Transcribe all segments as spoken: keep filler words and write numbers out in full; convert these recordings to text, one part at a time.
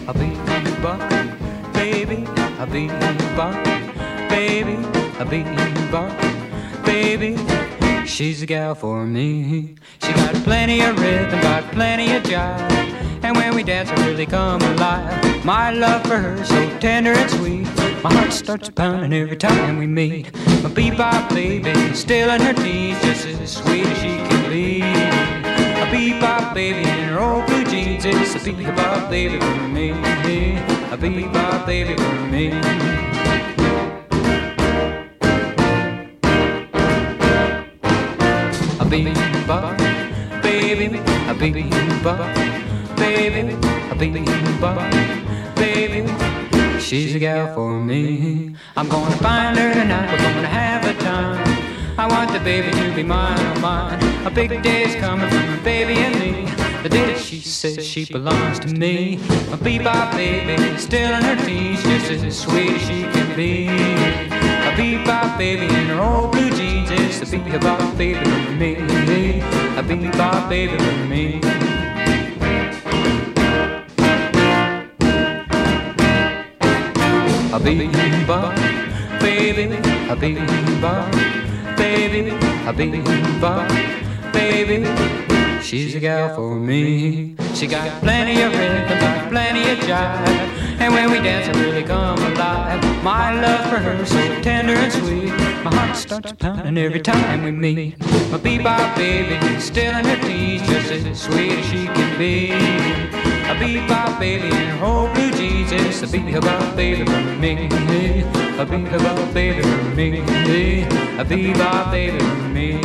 a bebop, baby, a bebop, baby, a bebop, baby. She's a gal for me. She got plenty of rhythm, got plenty of jive, and when we dance, I really come alive. My love for her so tender and sweet. My heart starts pounding every time we meet. My bebop baby, still in her teens, just as sweet as she can be. A bebop baby in her old blue jeans, it's a bebop baby for me. A bebop baby for me. A bebop baby, a bebop baby, a bebop baby. She's a gal for me. I'm gonna find her tonight, we're gonna have a time. I want the baby to be mine, oh mine. A big day's coming for my baby and me. The day that she says she belongs to me. My bebop baby, still in her teens, just as sweet as she can be. A bebop baby in her old blue jeans, it's a bebop baby for me. A bebop baby for me. A bebop baby, a bebop baby, a bebop baby. She's a gal for me. She got plenty of rhythm, got plenty of jive, and when we dance, I really come alive. My love for her so tender and sweet. My heart starts pounding every time we meet. My bebop baby, still in her teens, just as sweet as she can be. A bebop baby in her old blue jeans, it's a bebop baby for me. A bebop baby for me. A bebop baby for me.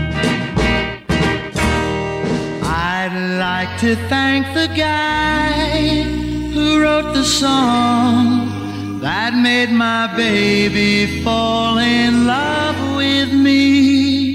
I'd like to thank the guy who wrote the song that made my baby fall in love with me.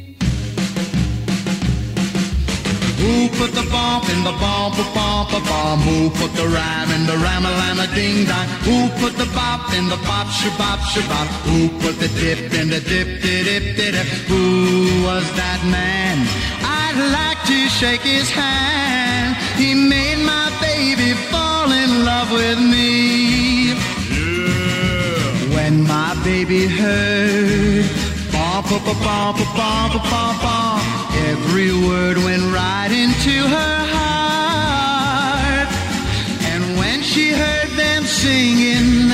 Who put the bump in the bump, a bump, a bump? Who put the rhyme in the rhyme-a-lama ding-dong? Who put the bop in the bop, shabop, shabop? Who put the dip in the dip-de-dip-de-dip? Who was that man? I'd like to shake his hand. He made my baby fall in love with me. Yeah. When my baby heard bump, bump, bump, bump, bump, bump, every word went right into her heart. And when she heard them singing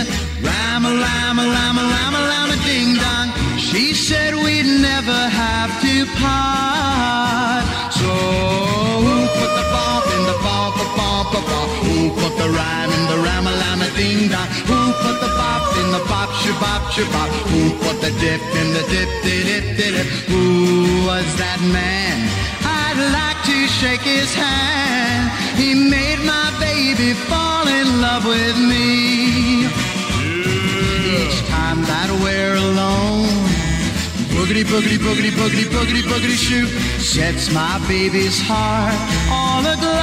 rhyme-a-lama-lama-lama-lama-ding-dong, she said we'd never have to part. So who put the bump in the bump, bump, bump, bump? Who put the rhyme in the rhyme-a-lama-ding-dong? Who put the bop in the bop, shabop, shabop? Who put the dip in the dip-de-dip-de-dip? Who was that man? I'd like to shake his hand. He made my baby fall in love with me. Yeah. Each time that we're alone, boogity, boogity, boogity, boogity, boogity, boogity, shoot, sets my baby's heart all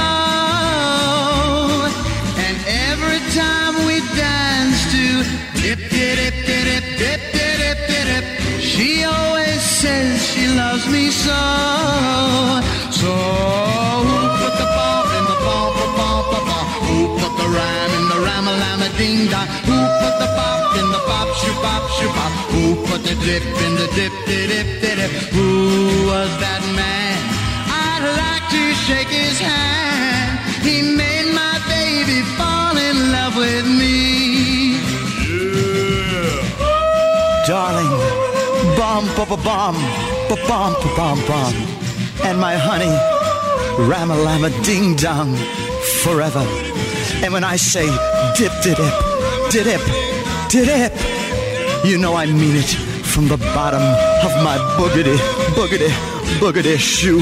aglow. And every time we dance to dip, dip, dip, dip, dip, dip, dip, dip, she always says she loves me so. So who put the bump in the bump, bump, bump, bump? Who put the rhyme in the rhyme-a-lama-ding-dong? Who put the bop in the bop, shoo-bop, shoo-bop? Who put the dip in the dip-de-dip-de-dip? Who was that man? I'd like to shake his hand. He made my baby fall in love with me. Yeah. Darling, bum, ba, ba, bum, ba, bum, ba, bum, bum. And my honey, ram-a-lama ding-dong, forever. And when I say dip-de-dip, dip-dip, dip-dip, you know I mean it from the bottom of my boogity, boogity, boogity shoe.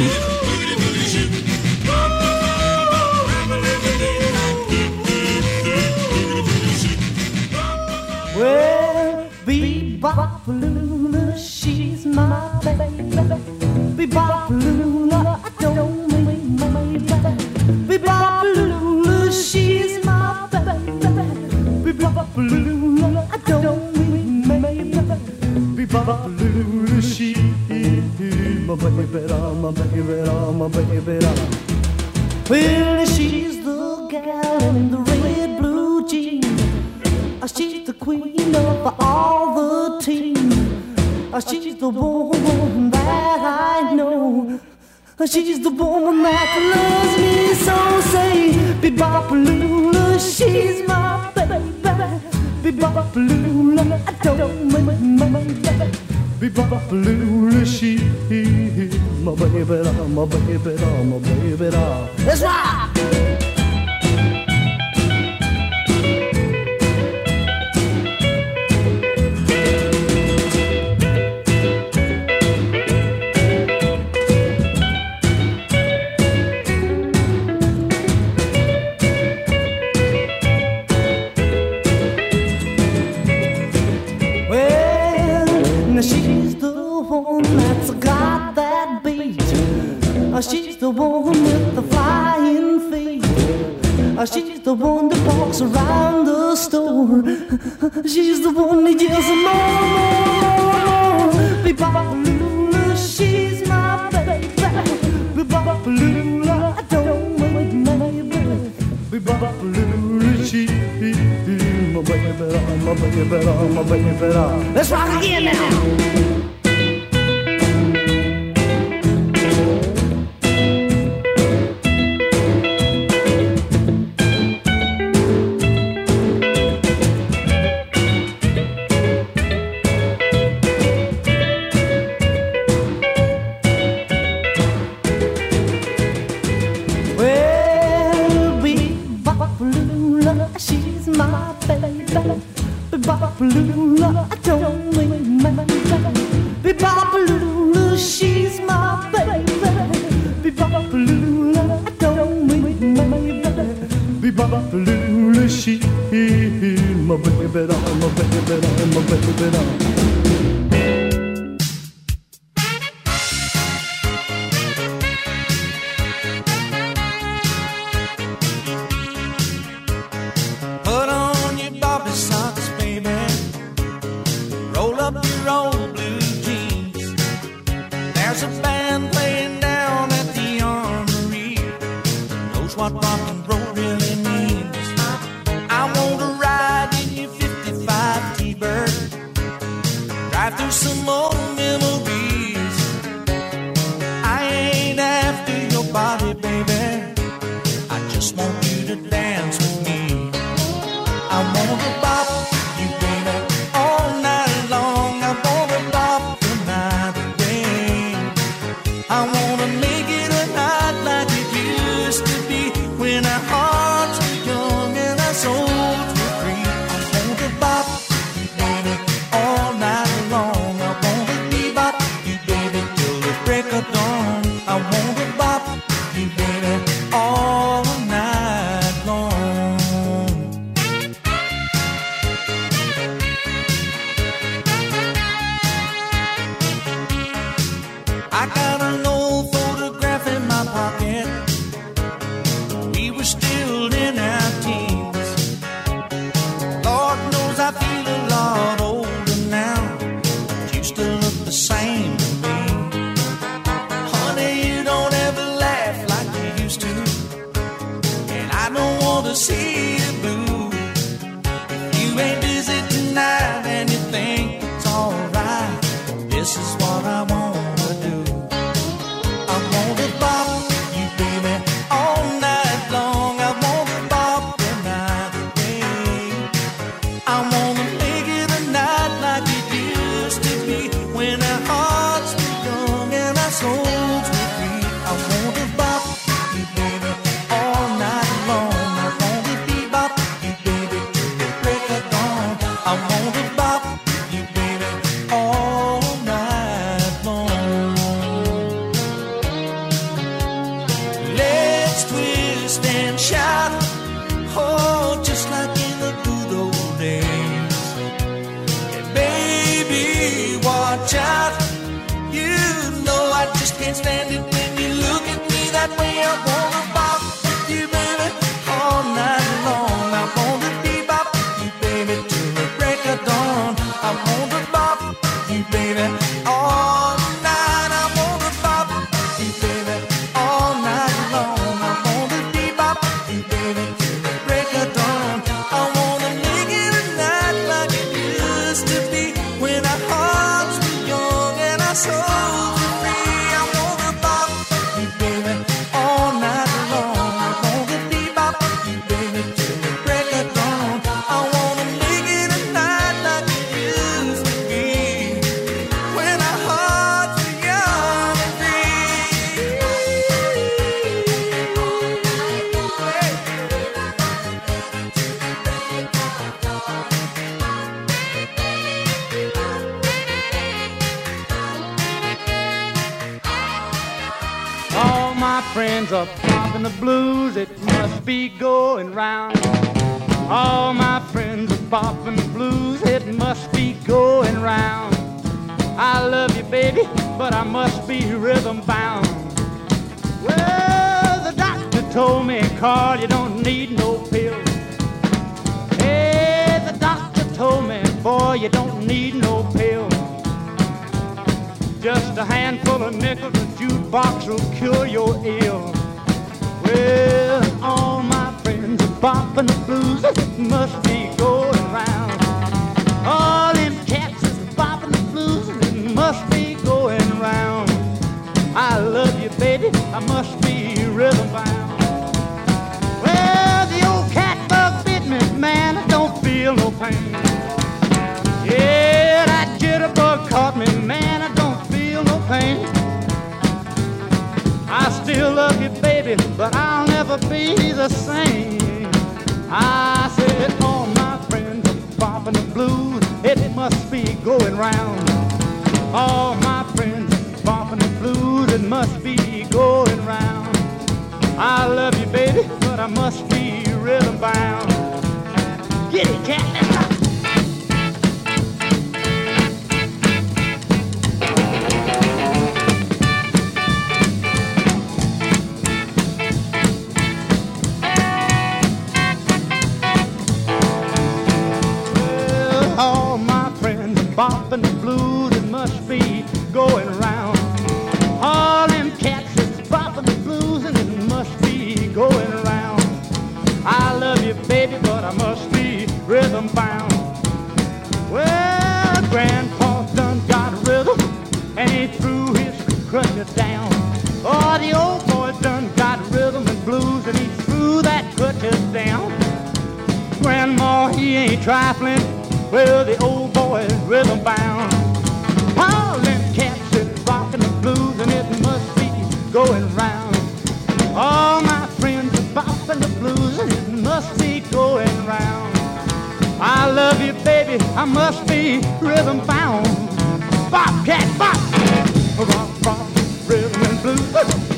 Well, Bebop-a-lula, she's my baby. Bebop-a-lula, I don't mean my baby. Bebop-a-lula, she's my baby. Bebop-a-lula, I don't mean my baby. Bebop-a-lula, she's my baby, my baby, my baby. Well, she's the gal in the red queen of all the team. She's the woman that I know. She's the woman that loves me so. Say, Be-bop-a-lula, she's my baby. Be-bop-a-lula, I don't mind my baby. Be-bop-a-lula, she's my baby, my baby, my baby. Let's rock! She's the one with the flying feet. She's the one that walks around the store. She's the one that yells more, more, more. Be-bop-a-lula, she's my baby. Be-bop-a-lula, I don't make my baby. Be-bop-a-lula, she's my baby, my baby, my baby. Let's rock again now. Be-bop-a-lula, I don't mean my baby. Be-bop-a-lula, she's my baby. Be-bop-a-lula, I don't mean my baby. Be-bop-a-lula, she's my baby, my baby, my baby. Break of dawn, I wanna make it a night like it a poppin' the blues, it must be going round. All my friends are poppin' the blues, it must be going round. I love you, baby, but I must be rhythm bound. Well, the doctor told me, Carl, you don't need no pills. Hey, the doctor told me, boy, you don't need no pills. Just a handful of nickels, a jukebox will cure your ill. Well, all my friends are poppin' the blues, it must be going round. All them cats is poppin' the blues, it must be going round. I love you, baby, I must be rhythm bound. Well, the old cat bug bit me, man, I don't feel no pain. Yeah, that jitterbug caught me, man, I don't feel no pain. I still love you, baby, but I'll never be the same. I said all my friends are popping the blues, it must be going round. All my friends are popping the blues, it must be going round. I love you, baby, but I must be rhythm bound. Get it, cat, let's rock. All my friends are bopping the blues, it must be going round. All them cats is bopping the blues, and it must be going round. I love you, baby, but I must be rhythm bound. Well, Grandpa done got rhythm, and he threw his crutches down. Oh, the old boy done got rhythm and blues, and he threw that crutches down. Grandma, he ain't trifling, well, the old boy is rhythm bound. All them cats is rockin' the blues, and it must be going round. All my friends are bopping the blues, and it must be going round. I love you, baby, I must be rhythm bound. Bop, cat, bop! Rock, rock, rhythm and blues.